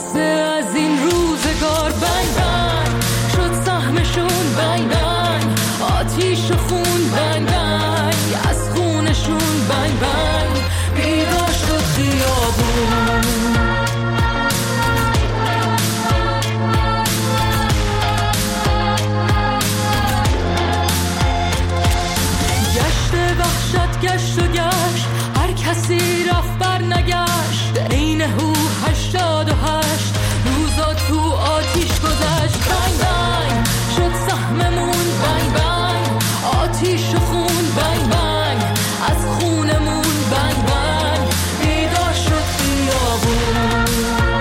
قصه از این روزگار. بنگ بنگ شد سهمشون، بنگ بنگ آتیش و خون، بنگ بنگ از خونشون، بنگ بنگ بیدار شد خیابون. گشت و گشت هر کسی رفت بر نگشت، عین هو 88 روزا تو آتیش گذشت. بنگ بنگ شد سهممون، بنگ بنگ آتیش و خون، بنگ بنگ از خونمون، بنگ بنگ بیدار شد خیابون.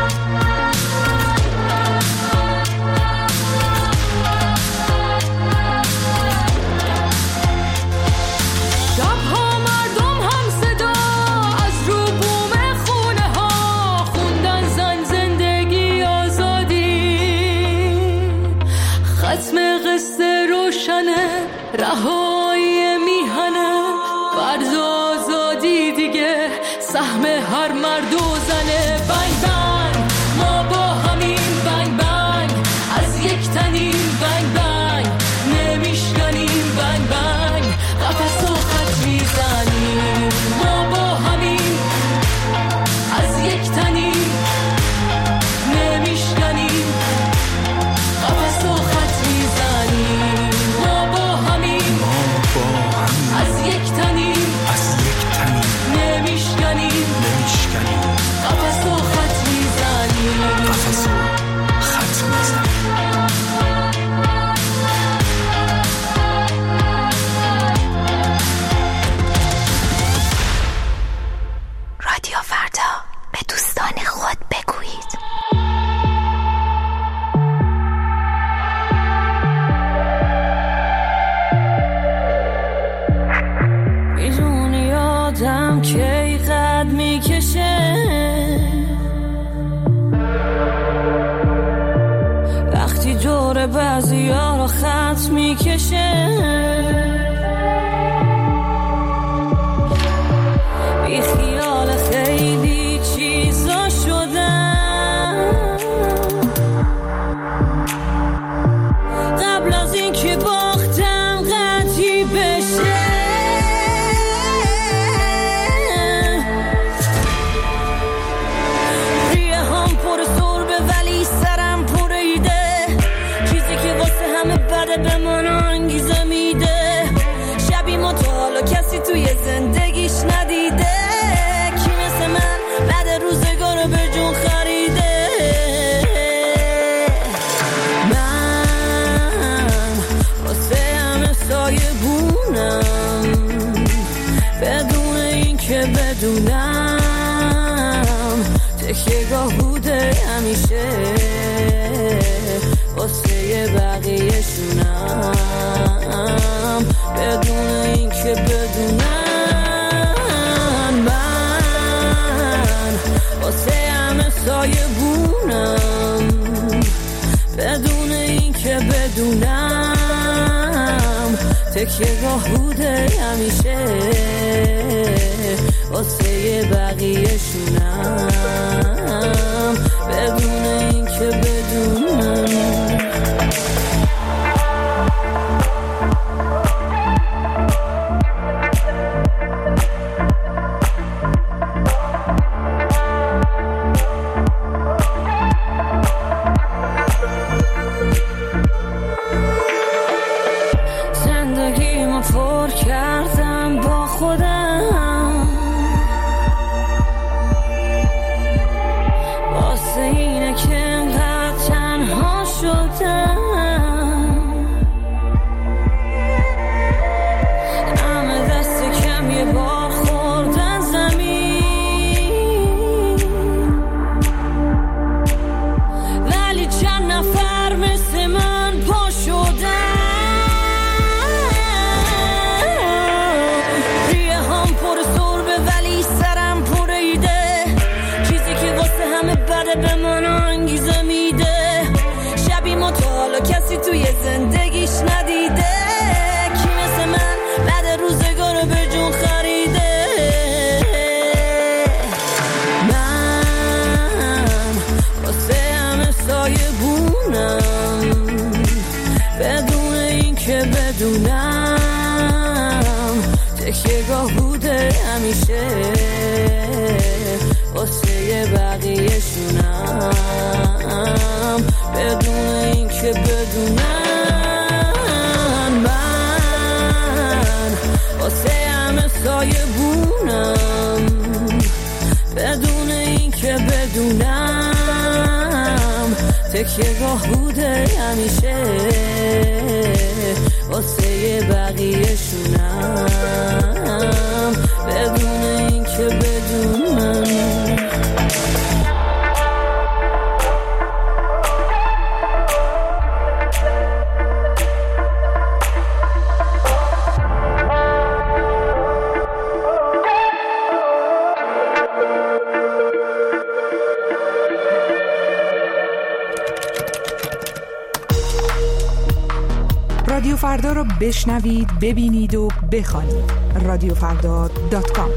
رهایی میهنه فرض آزادی دیگه سهم هر مرد و زنه. بنگ بنگ ما با همین، بنگ بنگ از یک تنیم، بنگ بنگ نمیشکنیم، بنگ بنگ قفس و خط میزنیم. ما با همین از یک تنیم نمیشکنیم، قفس و خط میزنیم. از یک تنیم نمیشکنیم، قفس و خط میزنیم. رادیو فردا، به دوستان خود بگویید. آدم که قد میکشه وقتی دور بعضی ها رو خط میکشه، بی خیال خیلی چیزا شدم قبل از این که باختم قطعی بشه. به من انگیزه میده، شبی ما تا حالا کسی توی زندگیش ندیده، کی مثل من بعد روزگار به جون خریده. من واسه همه سایه بونم بدون این که بدونم، تکیه‌گاه بوده همیشه واسه بقیه شونم بدون این که بدونم. من واسه همه سایه بونم بدون این که بدونم، تکیه‌گاه بوده همیشه واسه بقیه شونم بدون این که بدونم. پر کردم با خودم تکیه‌گاه بوده همیشه واسه بقیه‌شونم بدون اینکه بدونم. رادیو فردا رو بشنوید، ببینید و بخوانید. radiofrda.com.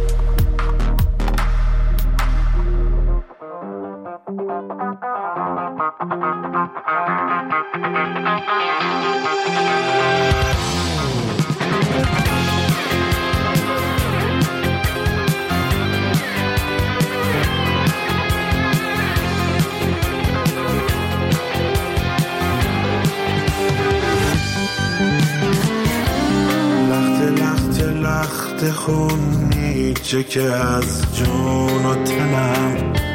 خونی چه که از جون و تنم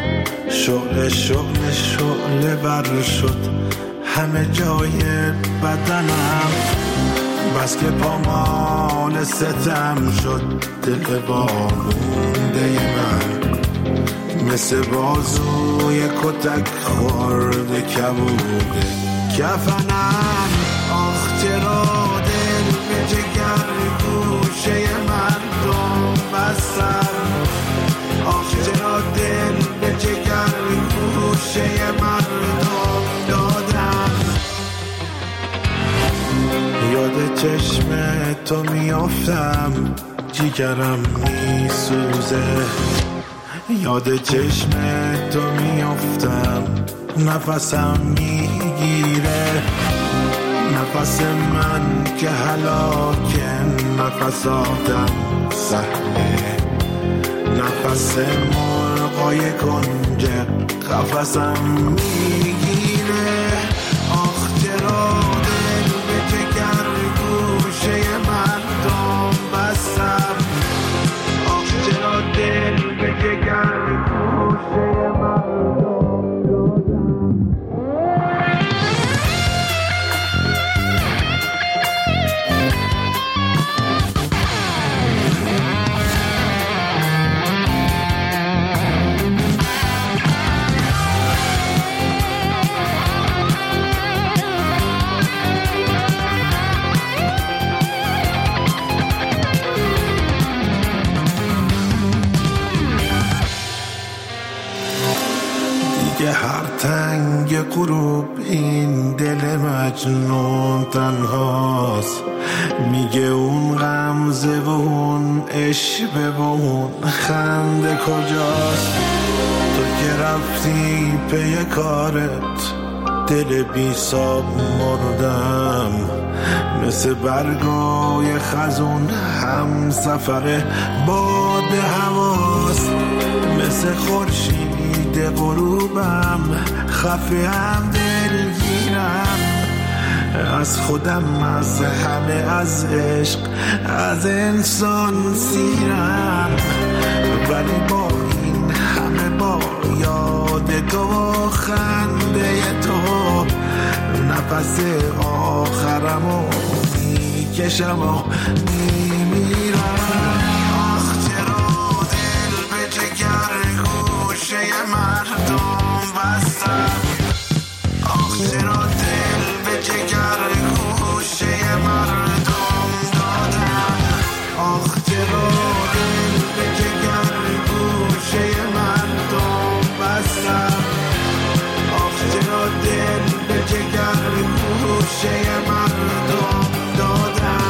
شعله بر شد همه جای بدنم، بس که پامال ستم شد دل وامونده من، مثل بازوی کتک خورده کبوده کفنم. آخ چرا دل به جگر گوشه مردم بستم، آخ چرا دل به جگر گوشه مردم دادم. یاد چشم تو میافتم جیگرم میسوزه، یاد چشم تو میافتم نفسم میگیره، نفس من که هلاکه نفس آدم سهله، نفس مرغای کنج قفسم میگیره. آخ چرا دل به جگر گوشه مردم بستم، آخ چرا دل به جگر گوشه مردم هر تنگ غروب این دل مجنون تنهاست، میگه اون غمزه و اون عشقه و اون خنده کجاست. تو که رفتی پی کارت دل بی ساب مردم، مثل برگای خزون هم سفر باد هواست، مثل خورشید غروبم خفه هم دلگیرم، از خودم از همه از عشق از انسان سیرم، ولی با این همه با یاد تو و خنده تو نفس آخرمو میکشم و میمیرم. آخ چرا دل به جگر گوشه مردم بستم، آخ چرا دل به جگر گوشه مردم دادم، آخ چرا دل به جگر گوشه مردم بستم، آخ چرا دل به جگر گوشه مردم دادم.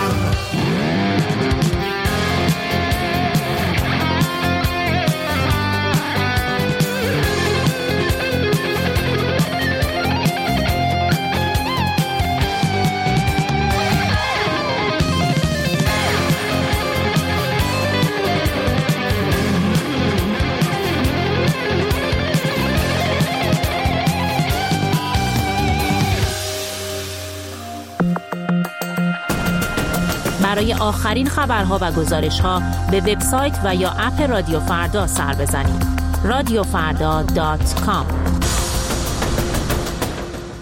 برای آخرین خبرها و گزارش‌ها به وبسایت و یا اپ رادیو فردا سر بزنید. radiofrda.com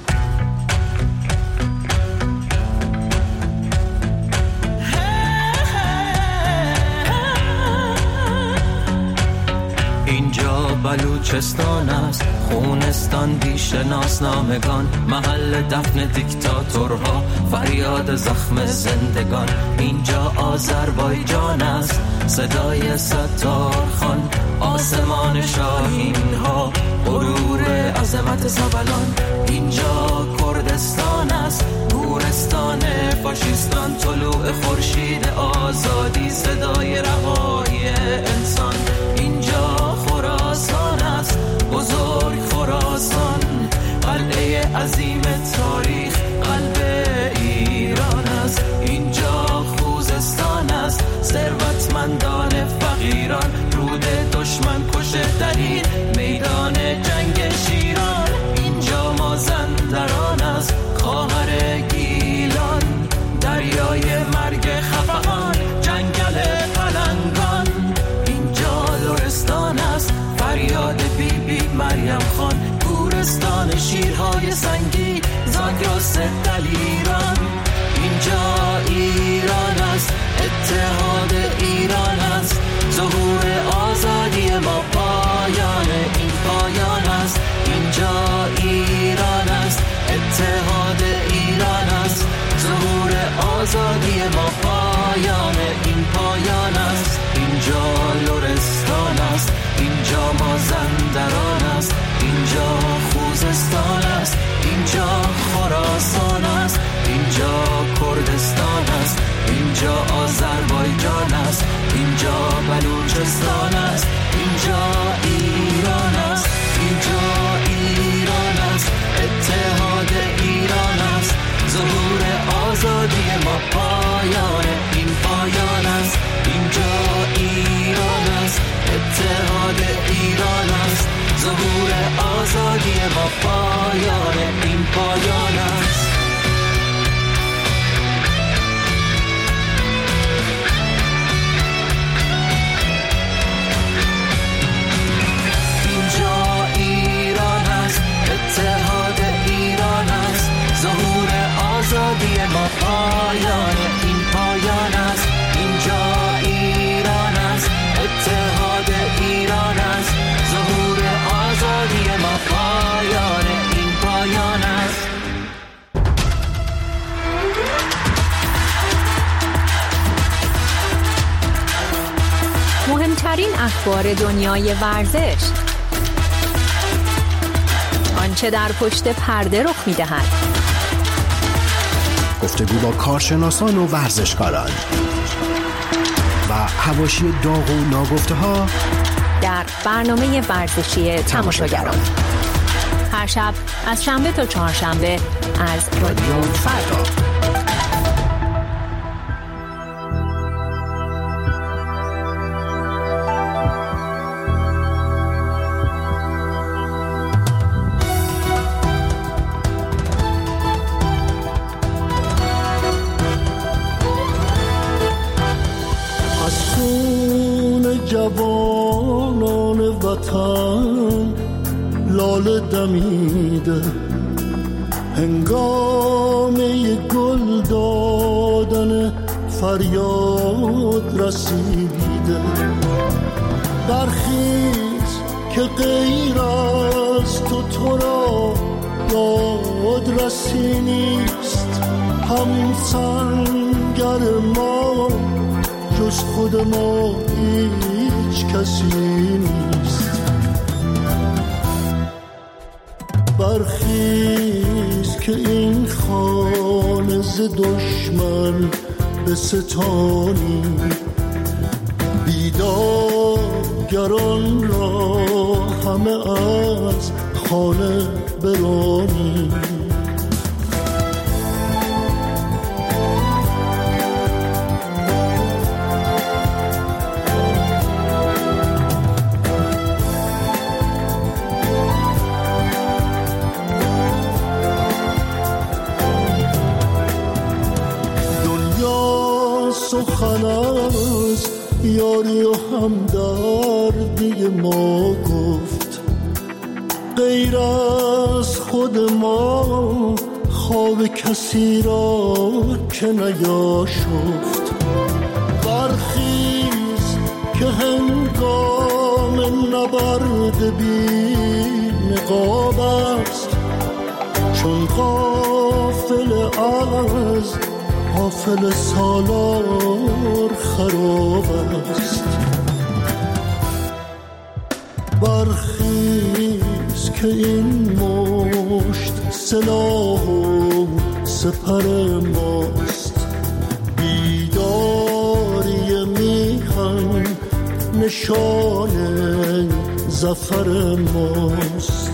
بلوچستان است، خونستان بیش ناسنامگان، محل دفن دیکتاتورها، فریاد زخم زندگان. اینجا آذربایجان است، صدای ستار خان، آسمان شاهین ها، غرور عظمت سبلان. اینجا کردستان است، گورستان فاشیستان، طلوع خورشید آزادی، صدای رهایی انسان. اینجا خراسان است، بزرگ خراسان، قلعه عظیم تاریخ، قلب ایران است. اینجا خوزستان است، ثروتمندان فقیران، رود دشمن کشه درید، میدان جنگ شیران. اینجا مازندران است، خواهر گیلان، دریای مرگ خفقان، جنگل پلنگان. اینجا لرستان است، فریاد بی بی مریم خان، گورستان شیرهای سنگی، زاگرس دلیران. اینجا ایران است، اتحاد ایران است، ظهور آزادی ما، پایان این پایان است. اینجا ایران است، اتحاد ایران است، ظهور آزادی ما، پایان این پایان است. اینجا لرستان است، اینجا مازندران است، اینجا خوزستان است، اینجا خراسان است، اینجا کردستان است، اینجا آذربایجان است، اینجا بلوچستان است، اینجا ایران است، اینجا ایران است، اتحاد ایران است، ظهور آزادی ما، پایان این پایان است. اینجا ایران است، اتحاد ایران است، ظهور آزادی ما، پایان این پایان است. اتحاد ایران است، ظهور آزادی ما، پایان این پایان است. اینجا ایران است، اتحاد ایران است، ظهور آزادی ما، پایان این پایان است. مهمترین اخبار دنیای ورزش، آنچه در پشت پرده رخ می‌دهد، گفتگو با کارشناسان و ورزشکاران و حواشی داغ و ناگفته‌ها در برنامه ورزشی تماشاگران، هر شب از شنبه تا چهارشنبه از رادیو فردا. جوانان وطن لاله دمیده، هنگامه گل دادن فریاد رسیده. برخیز که غیر از تو را دادرسی نیست، هم سنگر ما جز خود ما هیچ کسی نیست. برخیز که این خانه ز دشمن به ستانی، بیدارگران را همه از خانه برانی. سخن از یاری و همدردی ما گفت، غیر از خود ما خواب کسی را که نیاشفت. برخیز که هنگام نبرد بی نقاب است، چون غافل از غافل سالار خراب است. برخیز که این مشت سلاح و سپر ماست، بیداری میهن نشان ظفر ماست.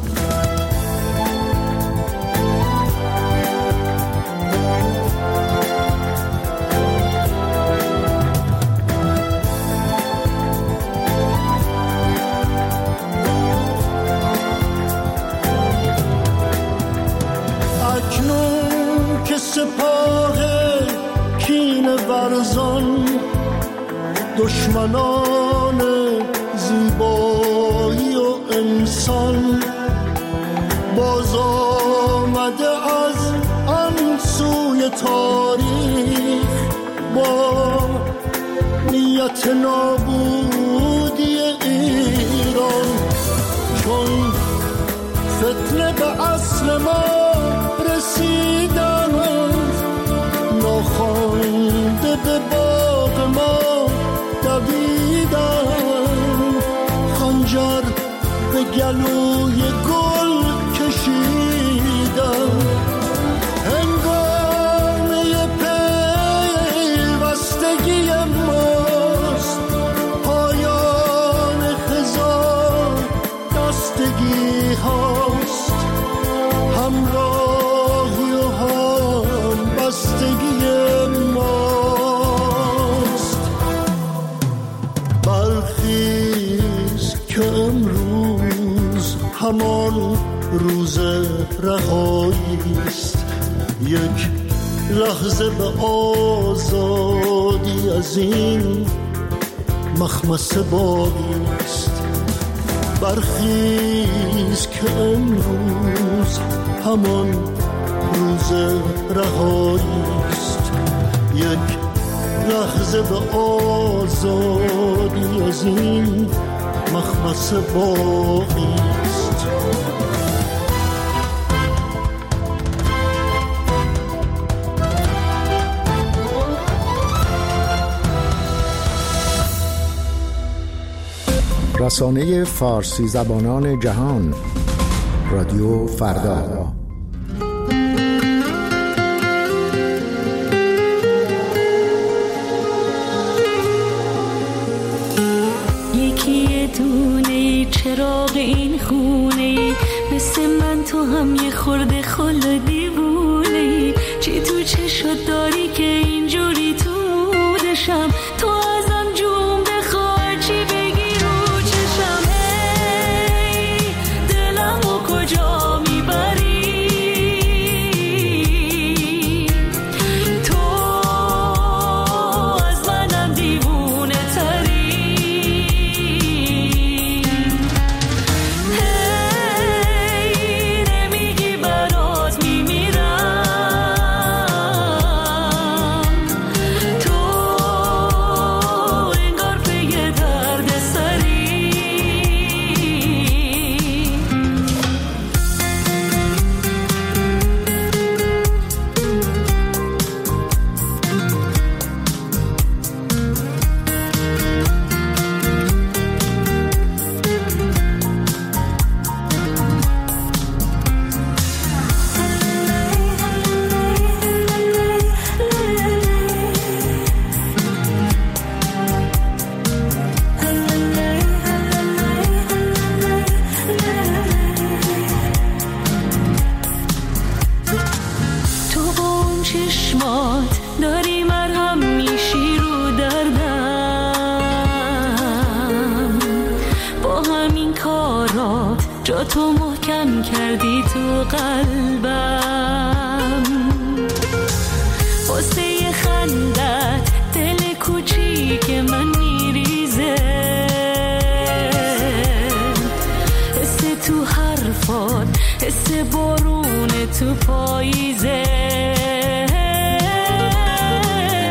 اکنون که سپاه کینه ورزان، دشمنان زیبایی و انسان، باز آمده از آن سوی تاریخ با نیت نابودی ایران. چون فتنه به اصل ما رسیدن، ناخوانده به باغ ما دویدن، خنجر به گلوی گل کشیدن. هنگامه پیوستگی ماست، پایان خزان دستگی هاست، همراهی و هم بستگی ماست. برخیز که امروز همان روز رهایی است، یک لحظه به آزادی از این مخمصه باقی است. برخیز که امروز همان روز رهایی است، یک لحظه به آزادی از این مخمصه باقی است. رسانه فارسی زبانان جهان، رادیو فردا. یکی دونه چراغ این خونه، مثل من تو هم یه خورده خل دیوونه. چی تو چشت داری که اینجوری تو مودشم، تو ازم جون بخواه چی بگی رو چشم. ای دلم و کجا میبری تو، از منم دیوونه تری. هی نمیگی برات میمیرم، تو انگار پی درد سری. تو با اون چشمات داری مرهم میشی رو دردم، با همین کارات جا تو محکم کردی تو قلبم. واسه خندت دل کوچیک من میریزه، حس تو حرفات حس بارون تو پاییزه.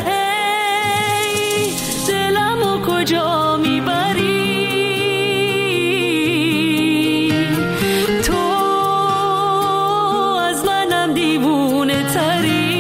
دلمو کجا میبری من دیوونه تری.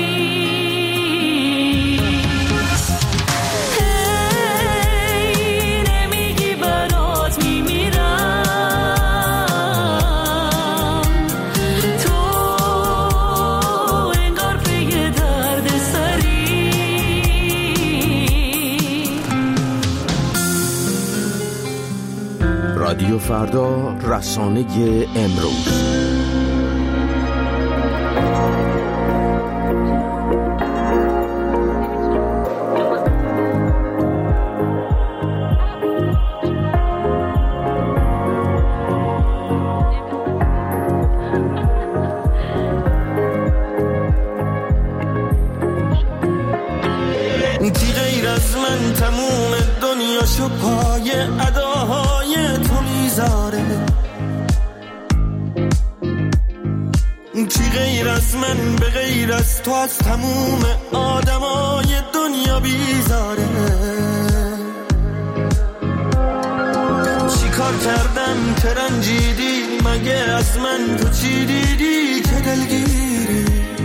رادیو فردا، رسانه امروز. کی غیر از من تموم دنیاشو پای اداهای تو میذاره؟ کی غیر از من به غیر از تو از تموم آدمای دنیا بیزاره؟ چی کار کردم که رنجیدی؟ مگه از من تو چی دیدی که دلگیری؟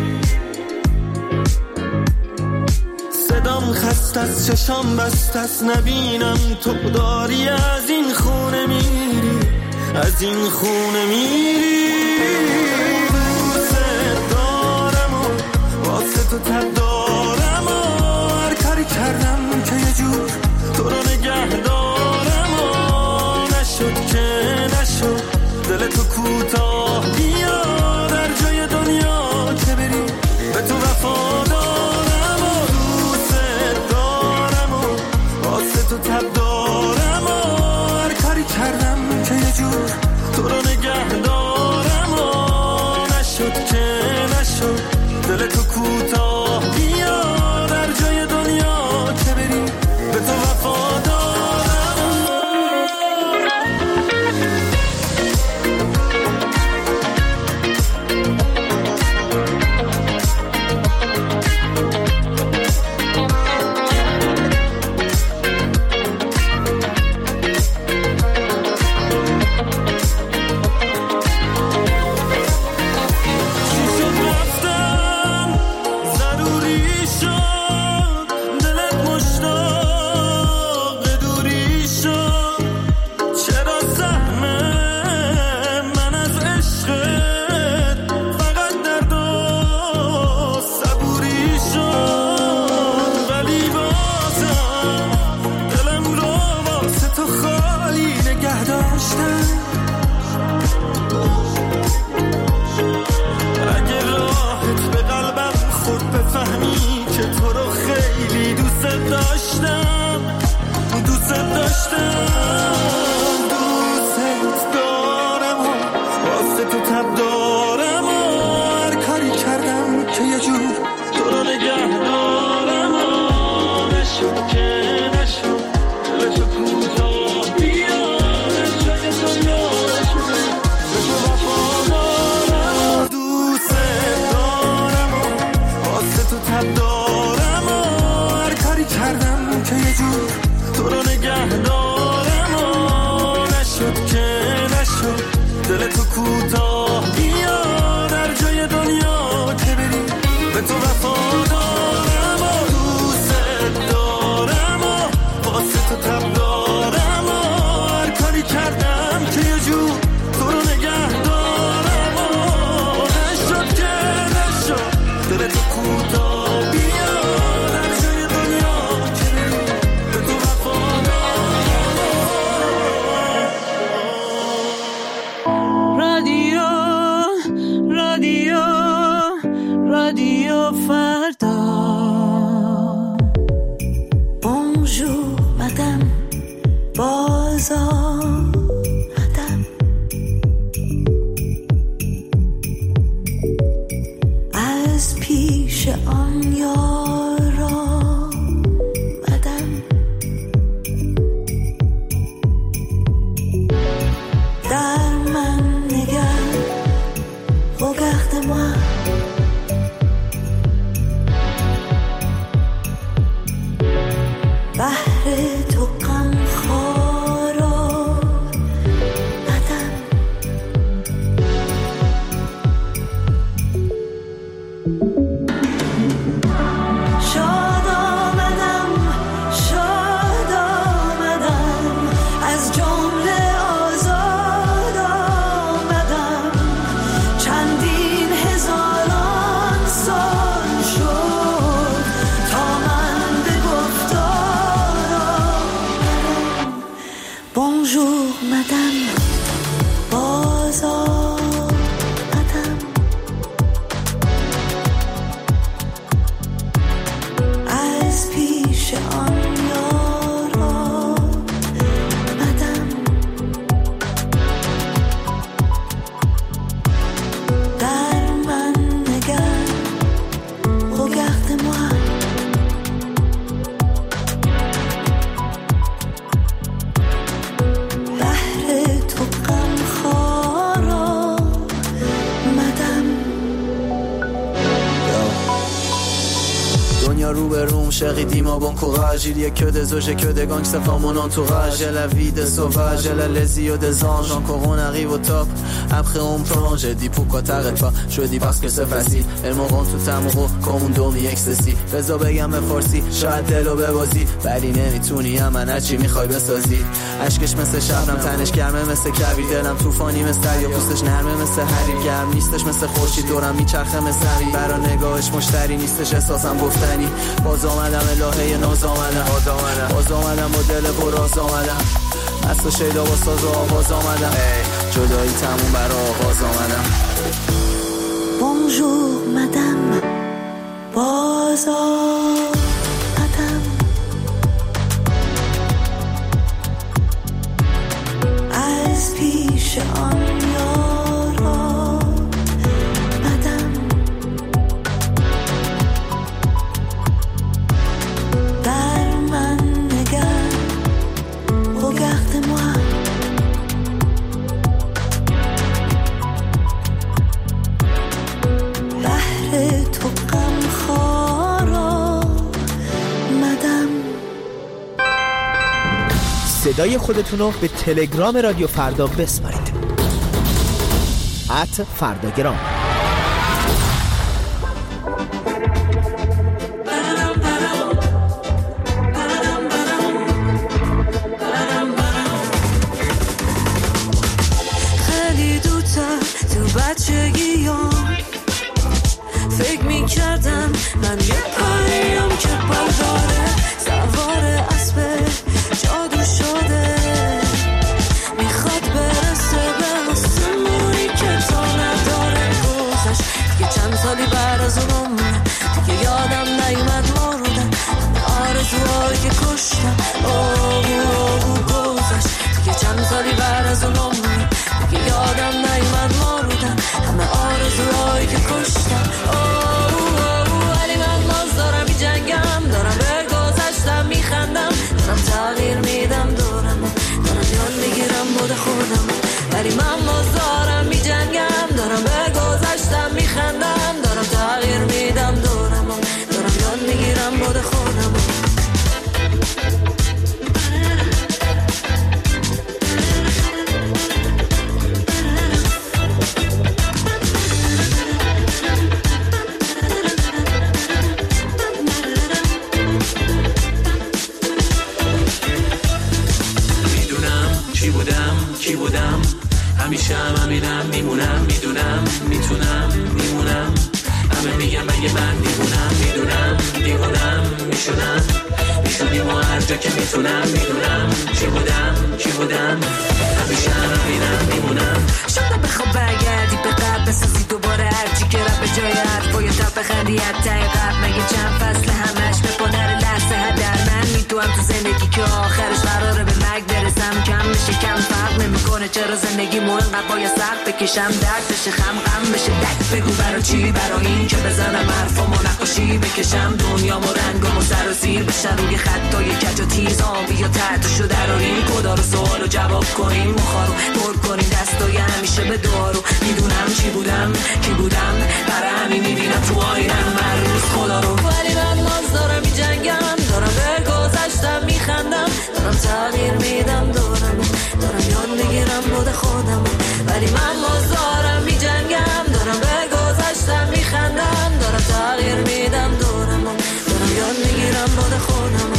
صدام خست از چشام بست از نبینم تو داری از این خونه میری، از این خونه میری. دوست دارم و واسه تو تب دارم و هر کاری کردم که یه جور تو رو نگه دارم و نشد که نشد دل تو کوتاه بیا در جای دنیا که بری به تو وفادارم. تو تب دارم و هر کاری کردم که یه جور تو رو نگه دارم و نشد که نشد دل تو کوتاه بیا در جای دنیا که بری به تو وفادارم. Vigna روبروم chérie dis-moi bon courage il y a que des eaux j'ai que des gangs ça forme mon entourage j'ai la vie des sauvages j'ai la les yeux des anges encore on arrive au top après on plonge j'ai dit pourquoi t'arrêtes pas je dis parce que c'est facile elles m'auront tout amoureux comme un domi ecstasy بذار بگم به فارسی شاید دلو ببازی ولی نمیتونی من هرچی میخوای بسازی عشقش مثل شبنم تنش گرمه مثل کویر دلم طوفانی مثل دریا پوستش نرمه مثل حریر گرم نیستش مثل خورشید دورم میچرخه مثل حریر برا نگاهش مشتری نیستش احساسم گفتنی باز آمدم الهه ناز آمدم با دل پر آز آمدم از تو شیدا با ساز و آواز آمدم جدایی تموم برا آغاز آمدم Bonjour madame باز آمدم از پیش آن یارا مدم در من نگر regarde-moi بحر تو غم خارا مدم صدای خودتونو به تلگرام رادیو فردا بسپارید @فرداگرام خیلی دوتا تو بچگیام فکر میکردم من یه پریم که برداره سوار اسب جادو شده میخواد برسه به آسمونی که تا نداره گذشت دیگه چند سالی بعد از اون عمره دیگه یادم نیومد مردم آرزوهایی که کشتم گذشت دیگه چند سالی بعد از اون عمره دیگه یادم نیومد مردم همه آرزوهایی که کشتم ولی من باز دارم می جنگم دارم به گذشتم می خندم دارم تغییر میدم دارم یاد میگیرم بود خودم ولی من باز دارم می جنگم دارم به گذشتم می خندم دارم تغییر میدم دارم یاد میگیرم بود خودم کی بودم همیشه همینم میمونم میدونم میتونم میمونم همه میگم مگه من میدونم دیوونم میشدیم و هر جا که میتونم میدونم کی بودم همیشه همینم میمونم شاید بخواب برگردی به قبل بسازی دوباره هرچی که رب به جای حرفای تب بخندی حتی قبل مگه چند فصل همش بپادر لحظه هدر من میتونم تو زندگی که آخرش قراره به مرگ برسم کم میشه کم فرق نمیکنه چرا زندگی انقدر باید سخت بکشم درد بشه غم بشه دک بگو برا چی برا این که بزنم حرفامو نقاشی بکشم دنیامو رنگامو سر و زیر بشن روی خطای کج و تیز آبی یا تحتشو دراریم خدا رو سوالو جواب کنیم مخارو پر کنیم دستای همیشه به دارو میدونم چی بودم کی بودم برای همین میبینم تو آینم هر روز خدا رو ولی من باز دارم میجنگم دارم به گذشتم میخندم دارم تغییر میدم دارم یاد میگیرم بود خودم ولی من باز دارم میجنگم دارم به گذشتم میخندم دارم تغییر میدم دارم یاد میگیرم بود خودم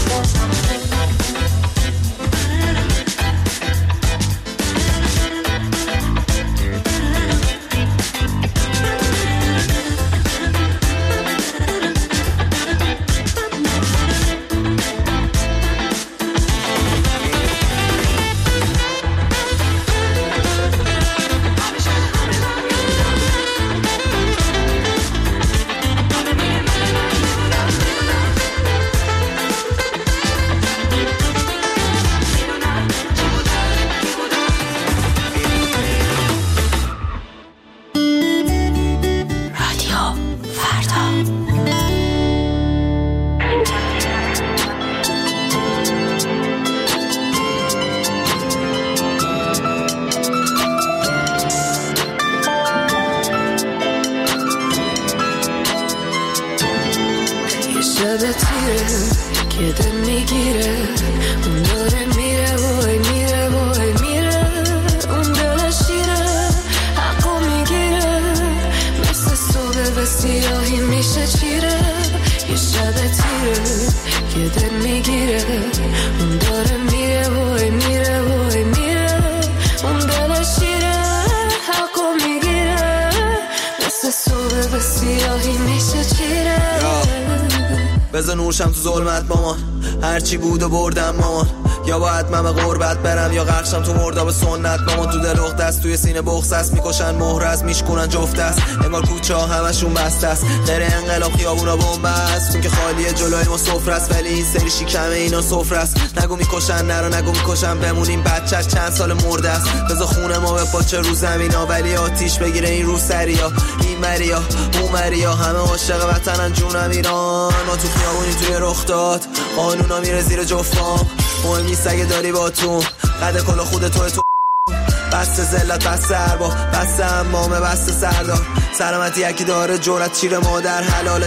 شب تیره که دل میگیره اون داره میره وای میره وای میره اون دل شیره حقو میگیره مثل صبح به سیاهی میشه چیره یه شب تیره که دل میگیره اون داره میره وای میره وای میره اون دل شیره حقو میگیره مثل صبح به سیاهی میشه چیره بذار نوشم تو ظلمت مامان هرچی بود و بردم مامان یا باید من به غربت برم یا غرقشم تو مرداب سنت مامان تو دل اخت است توی سینه بغض است میکشن مهر است میشکنن جفت است انگار کوچه ها همشون بسته است غیر انقلاب خیابونا بمب است چون که خالیه جلوی ما سفره است ولی این سری شکم اینا سفره است نگو میکشن نرو نگو میکشن بمونیم بچه چند سال مرده است بذار خونه ما به پاچه رو زمینا ولی آتیش بگیره این رو سریا این مریا اون مریا همه عاشق وطنن جونم ایران ما تو خیابونی توی رخ داد قانونا میره زیر جفام مهم نیست اگه داری با تو قد کل خود توی تو بسته زلت بسته اربا بسته امامه بسته سردار سلامتی یکی داره جورت چیره مادر حلال 10-80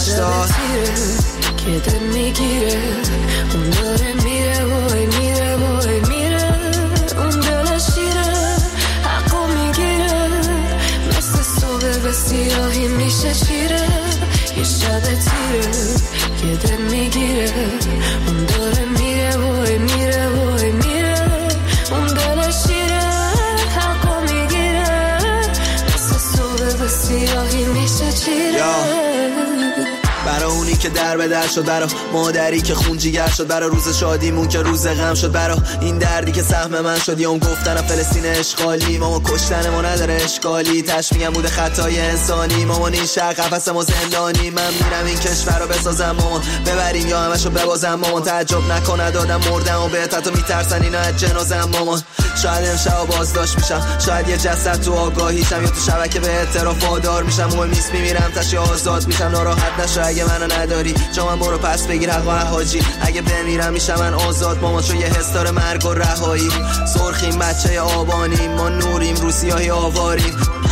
که دل میگیره اون داره میره وای میره وای میره اون دل شیره حقو میگیره مثل صبح به سیاهی میشه چیره یه شب تیره که دل میگیره اون داره میره وای میره وای میره اون دل شیره حقو میگیره مثل صبح به سیاهی میشه چیره برای اونی که در به در شد برای مادری که خون جیگر شد برای روز شادیمون که روز غم شد برای این دردی که سهم من شد یا اون گفتن فلسطین اشغالی ماما کشتن ما نداره اشکالی تش میگم بوده خطای انسانی مامان این شهر قفس ما زندانی من میرم این کشور رو بسازم مامان ببریم یا همشو ببازم مامان تعجب نکنه دادم مردم و بهت تو میترسن اینا از جنازم مامان شاید امشب بازداشت میشم شاید یه جسد تو آگاهیشم یا تو شبکه به اعتراف وادار میشم مهم نیست میمیرم تشی آزاد میشم ناراحت نشو اگه منو نداری جا من برو پس بگیر حق و حاجی اگه بمیرم میشم من آزاد مامان چون یه حس داره مرگ و رهایی سرخیم بچه آبانیم ما نوریم رو سیاهی آواریم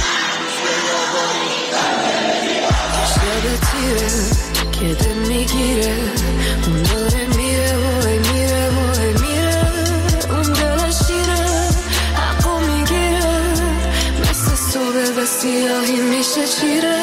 شب تیره که دل میگیره اون داره میره وای میره وای میره اون دل شیره حقو میگیره مثل صبح به سیاهی میشه چیره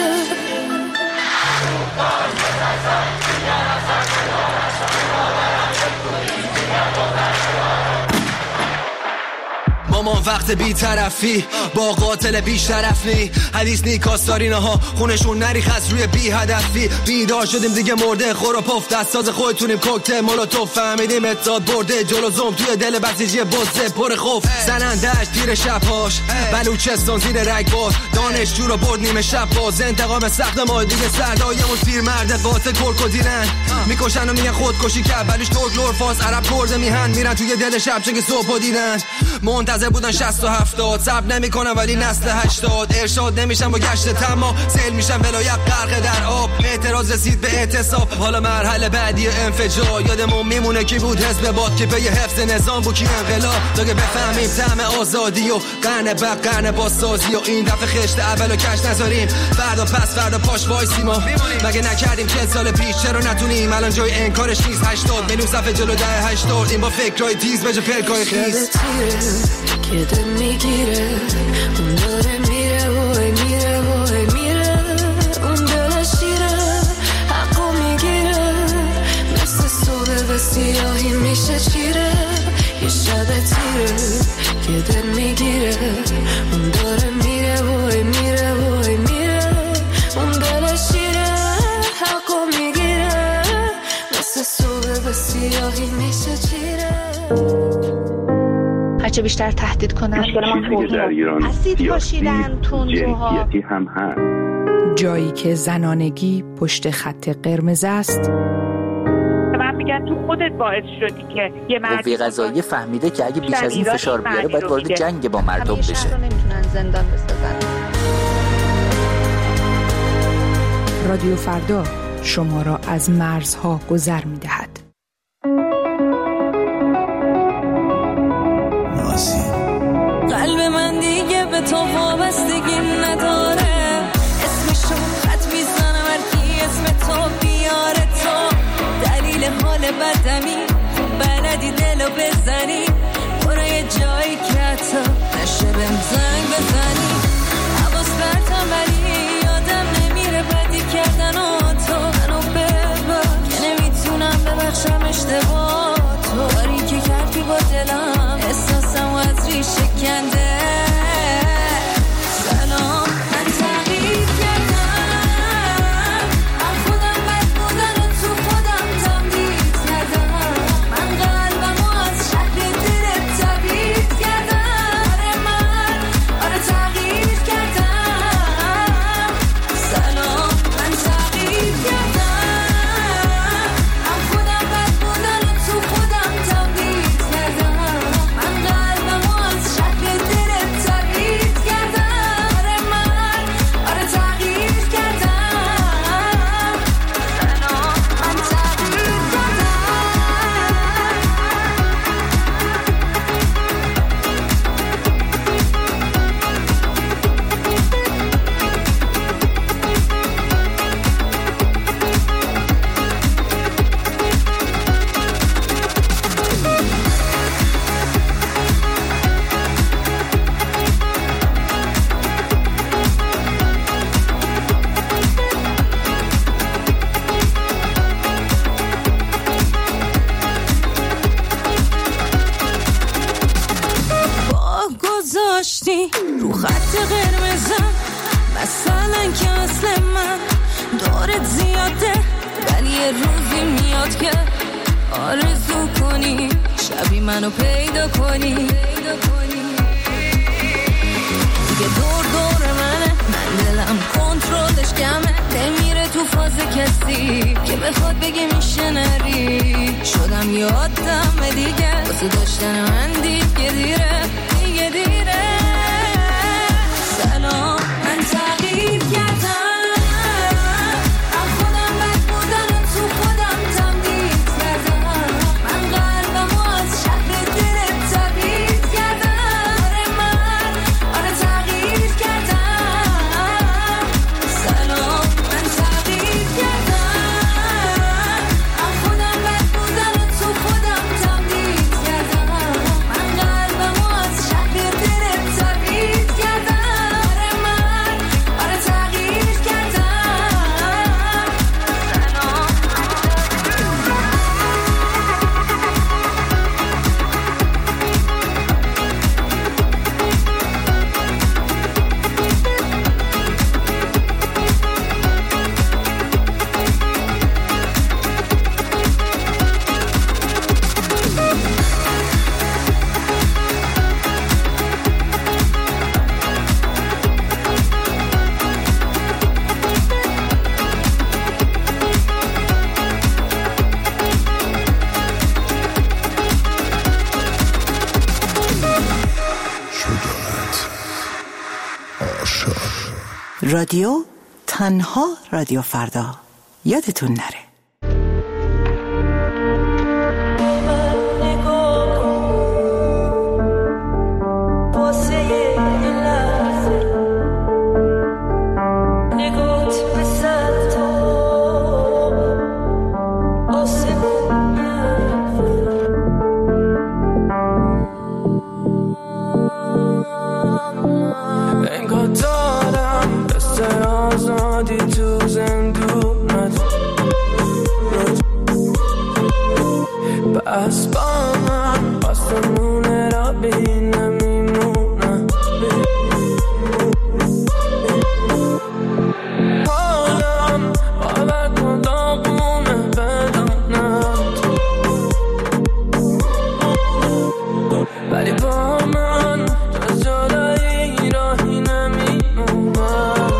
مامان وقت بی‌طرفی با قاتل بی‌شرف نی حدیث نی کاستارینا ها خونشون نریخ از روی بی هدفی بیدار شدیم دیگه مرده خور و پف دستاز خودتونیم کوکتل مولوتوف فهمیدیم اتحاد برده جلو زوم توی دل بسیجی بزه پر خوف زنندش تیر شبهاش بلوچستان زیر رگبار دانشجو رو برد نیمه شب باز انتقام سخت ما دیگه سردایمون پیر مرد قاتل کرکودیرن میکشن و میگن خودکشی کرد بلوش ترک لورفاس عرب کرده میهن میرن توی دل شب چون که صبح دیدن منتظر بودن 60 و 70 صبر نمیکنن ولی نسل 80 ارشاد نمیشن با گشت تما سیل میشن ولایت غرق در آب اعتراض رسید به اعتصاب حالا مرحله بعدی انفجار یادمون میمونه کی بود حزب باد که پی حفظ نظام بود کی انقلاب تا که بفهمیم طعم آزادی و قرن بعد قرن بازسازی و این دفعه خشت اولو کش نذاریم فردا پس فردا پاش وایسیم مگه نکردیم 40 سال پیش چرا نتونیم الان جای انکارش نیست 80 میلیون صفحه جلو 10-80 این با فکرای تیز به جا پلکای خیز که دل میگیره اون داره میره وای میره وای میره اون دل شیره حقو میگیره مثل صبح به سیاهی میشه چیره یه شب تیره که دل میگیره اون داره میره وای میره وای میره اون دل شیره حقو میگیره مثل صبح به سیاهی میشه چیره هرچه بیشتر تهدید کنن مشکل ما در ایران اسید پاشیدن تندروها هم هست جایی که زنانگی پشت خط قرمز است من میگن تو خودت باعث شدی که یه مرد قوه قضاییه فهمیده که اگه بیش از این فشار بیاره باید وارد جنگ با مردم بشه نمیتونن زندان بسازن رادیو فردا شما را از مرزها گذر می‌دهد. قلب من دیگه به تو وابستگی نداره اسمشو خط میزنم هر کی اسم تو بیاره تو بدمی بلدی دلو بزنی برو یه جایی که حتی نشه بهم زنگ بزنی حواس برتم ولی یادم نمیره بدی کردن و تو منو ببر که نمیتونم ببخشم اشتباه تو کاری که کردی با دلم احساسم و از ریشه کنده سلام من تغییر کردم من خودم بد بودن و تو خودم تمدید کردم من قلبم و از شهر دلت تبعید کردم آره تغییر کردم سلام من تغییر کردم من خودم بد بودن و تو خودم تمدید کردم من قلبم و از شهر دلت تبعید کردم آره تغییر کردم سلام من تغییر گذاشتی رو خط قرمزم مثلا که اصل من دارت زیاده ولی یه روزی میاد که آرزو کنی شبی منو پیدا کنی دیگه دور دور منه من دلم کنترلش کمه نمیره تو فاز کسی که بخواد بگه میشه نری شدم یادم دیگه واسه داشتن من دیگه دیره سلام من تغییر کردم من خودم بد بودن و تو خودم تمدید کردم من قلبم و از شهر دلت تبعید کردم آره تغییر کردم سلام من تغییر کردم من خودم بد بودن و تو خودم تمدید کردم من قلبم و از شهر دلت تبعید کردم آره تغییر کردم رادیو تنها رادیو فردا یادتون نره. بس با من آسمونه را بین نمیمونم حالم باور کن داغونه بدانم ولی با من از جدایی راهی نمیمونم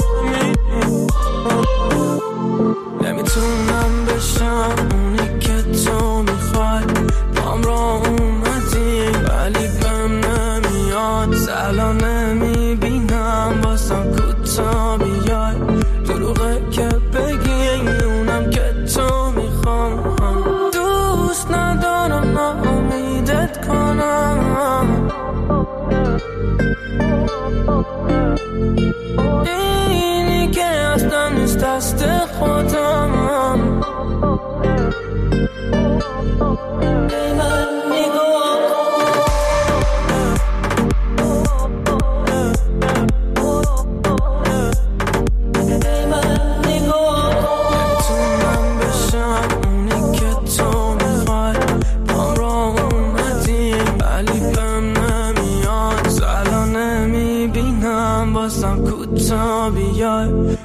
نمیتونم بشم اونی که تو میخوای بام را اومدی ولی بهم نمیاد سلا نمیبینم بازم کوتا بیای دروغه که بگی اونم که تو میخوام دوست ندارم ناامیدت کنم اینی که اصلا نیست دست خودم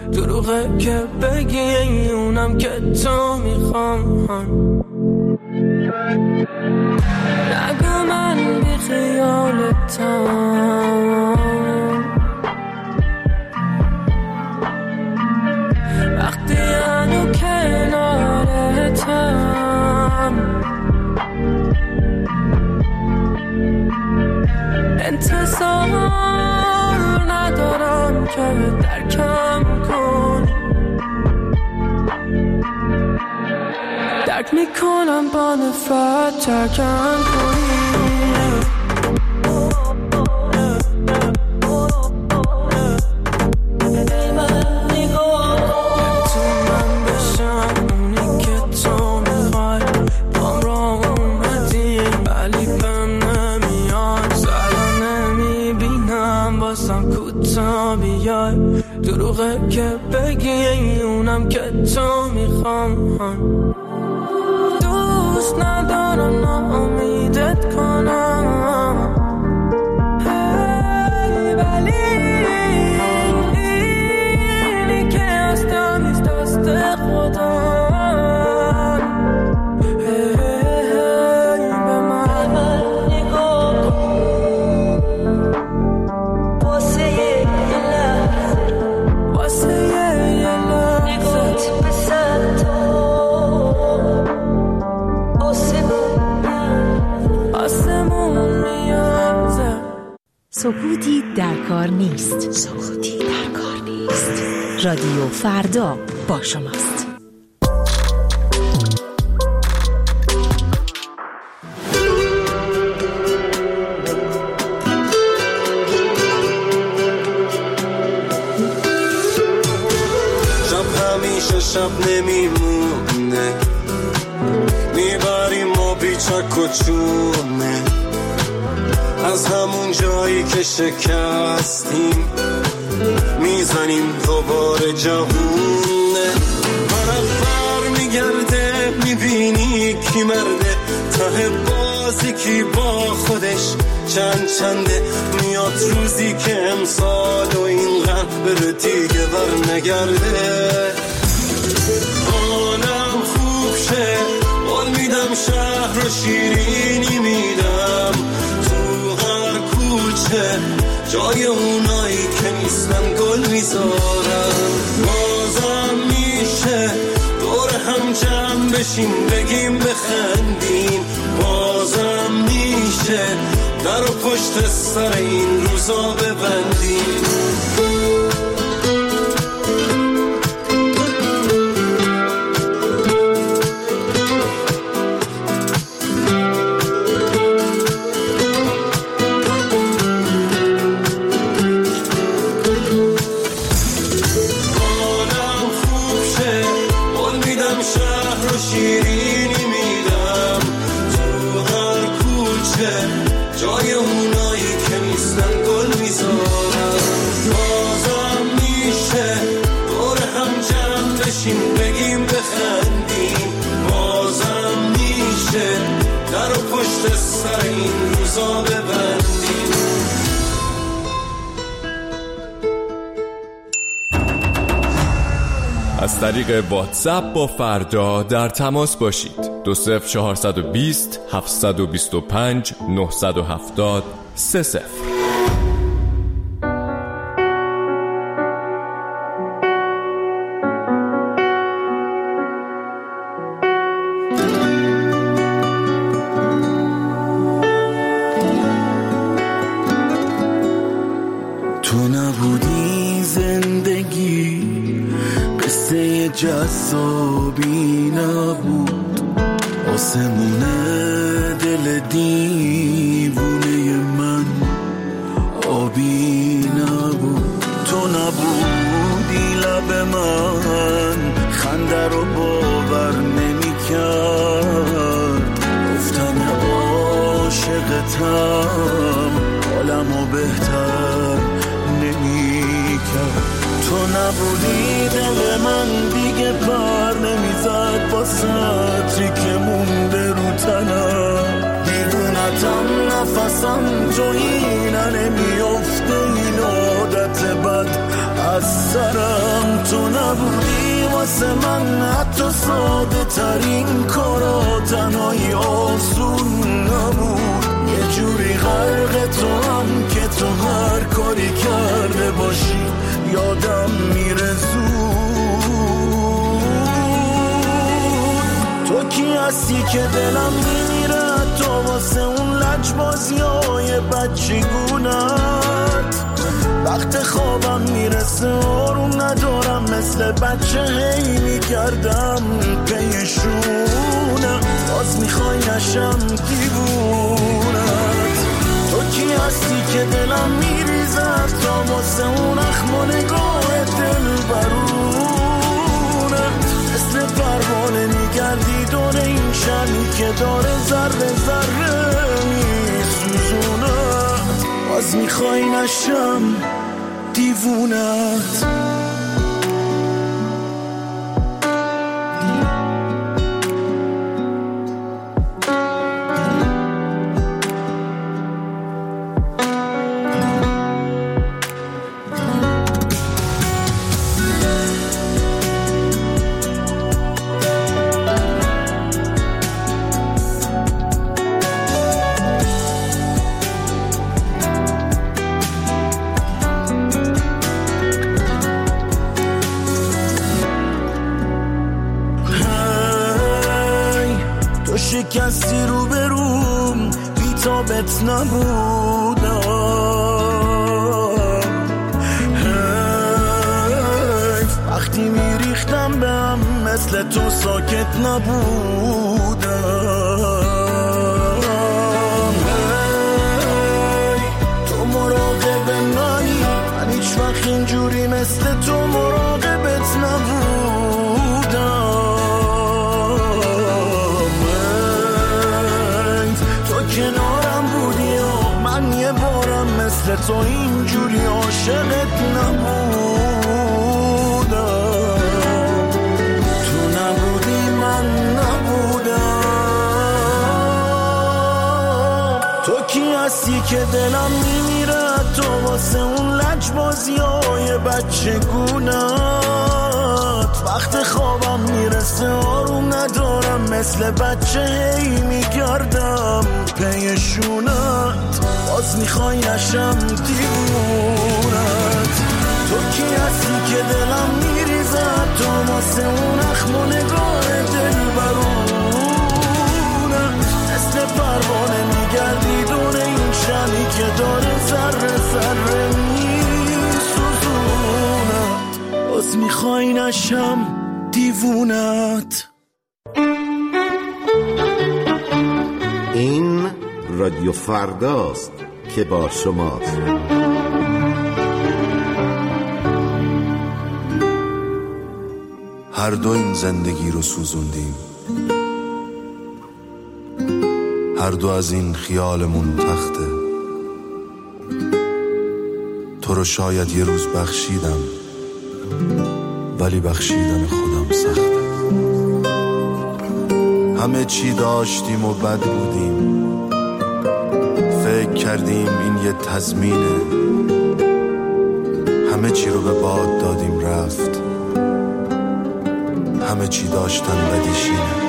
دروغه که بگی اونم که تو میخوام. نگو من بی خیالتم، وقتی هنو کنارتم. انتظار ندارم که درکم کنی، درک میکنم با نفرت ترکم کنی. دروغه که بگی اونم که تو میخوام. دوست ندارم ناامیدت کنم، ولی اینی که هستم نیست دست خودم. به من نگاه کن، واسه یه لحظه نگات به سر تو، آسمون میازه. سکوتی در کار نیست، سکوتی در کار نیست. رادیو فردا با شماست. شب نمیمونه، میبریم ما بیچک و چونه، از همون جایی که شکستیم میزنیم دوباره جوونه. برق بر میگرده میبینی کی مرده، ته بازی کی با خودش چنده. میاد روزی که امسال و این قلب بره دیگه بر نگرده. حالم خوب شه، قول میدم شهر رو شیرینی میدم، تو هر کوچه جای اونایی که نیستن گل میذارم. بازم میشه دور هم جمع بشیم بگیم بخندیم، بازم میشه در و پشت سر این روزا ببندیم. از طریق واتساپ با فردا در تماس باشید. 20420 725 970 30. تو نبودی زندگی قصه جذابی نبود، آسمون دل دیوونه من آبی نبود. تو نبودی لب من خنده رو باور نمی کرد، گفتن عاشقتم حالمو بهتر نمی کرد. تو نبودی دل من دیگه پر نمیزد با سطری که مونده رو تنم، دیوونتم نفسم جایی نمیافته اینو عادت بد از سرم. تو نبودی واسه من حتی ساده ترین کارا، تنهایی آسون نبود. یه جوری غرق تو هم که تو هر کاری کرده باشی یادم میره زود. تو کی هستی که دلم میمیره تو واسه اون لجبازیای بچگونت. وقت خوابم میرسه آروم ندارم، مثل بچه هی میگردم پیشونم. باز میخوای نشم دیوونت. تو کی هستی که دلم میریزد تا واسه اون اخم و نگاه دل برونت. مثل پروانه میگردی دور این شمی که داره ذره ذره میسوزونت. باز میخوای نشم دیوونت. شکستی رو بروم بی تابت نبودم. وقتی میریختم بهم مثل تو ساکت نبودم. تو مراقب منی، من هیچ وقت اینجوری مثل تو مراقبت نبودم. کنارم بودی و من یه بارم مثل تو اینجوری عاشقت نبودم. تو نبودی من نبودم. تو کی هستی که دلم میمیره تو واسه اون لجبازیای بچگونت. وقت خوابم میرسه آروم ندارم، مثل بچه هی میگردم پیشونت. باز میخوای نشم دیوونت. تو کی هستی که دلم میریزد تو واسه اون اخم و نگاه دل برونت. مثل پروانه میگردی دور این شمی که داره ذره ذره میسوزونت. باز میخوای نشم دیوونت. این رادیو فرداست که با شماست. هر دو این زندگی رو سوزوندیم، هر دو از این خیالمون تخته. تو رو شاید یه روز بخشیدم، ولی بخشیدن خودم سخته. همه چی داشتیم و بد بودیم، فکر کردیم این یه تضمینه. همه چی رو به باد دادیم رفت، همه چی داشتن بدیشینه.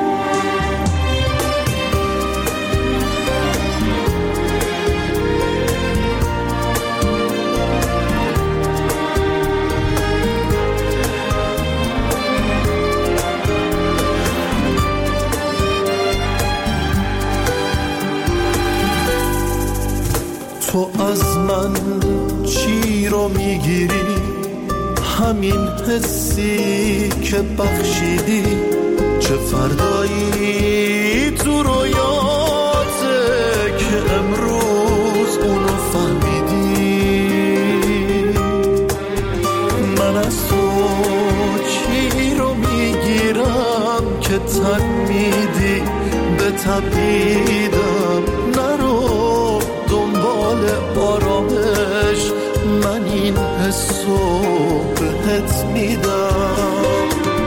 تو از من چی رو میگیری؟ همین حسی که بخشیدی. چه فردایی تو رویاته که امروز اونو فهمیدی. من از تو چی رو میگیرم که تن میدی به تبعیدم. نرو دنبال آرامش، من این حسو بهت میدم.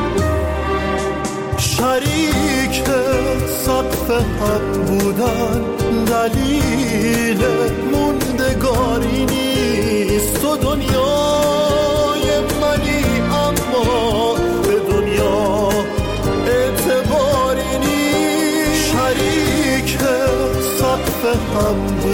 شریک سقف حق بودن دلیل موندگاری نیست. تو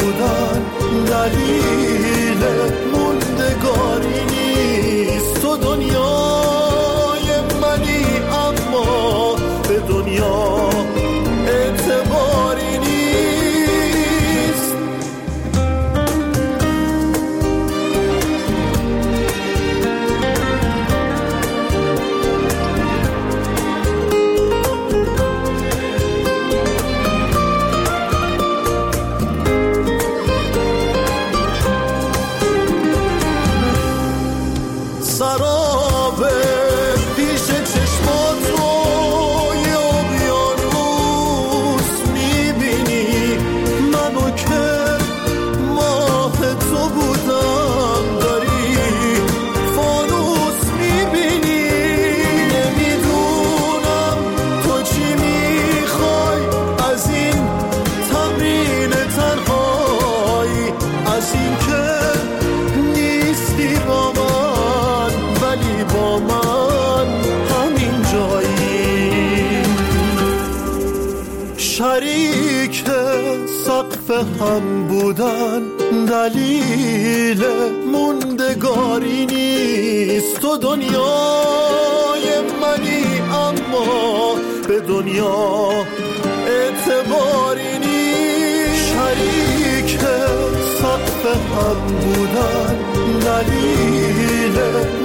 بودن دلیل موندگاری نیست. تو دنیای منی اما به دنیا اعتباری نیست. شریک سقف هم بودن دلیل موندگاری نیست. تو دنیای منی اما به دنیا اعتباری نیست. شریک سقف هم بودن دلیل